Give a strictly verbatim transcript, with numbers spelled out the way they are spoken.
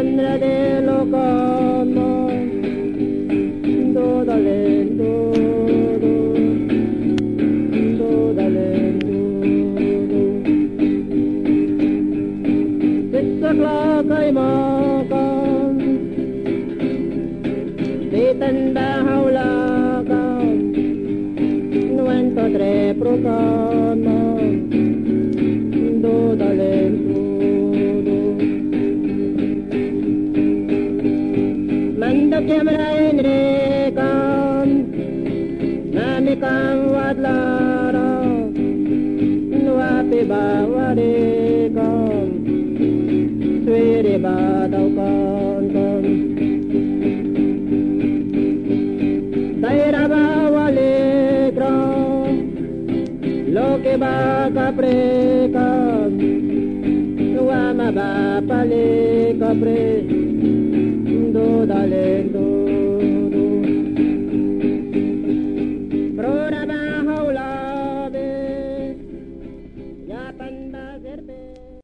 Sandra de Locomo, do dalen do do, do dalen do do. Six o'clock ay makan, di tanda haulakan, nuento tre procano, do dalen do do. Manda kemra inrekan, nami kang wadlara, nuapi bawarekan, swere badaw kan kan. Daira bawalekra, loke baka prekan, nuama bapaleka pre. Do dalen do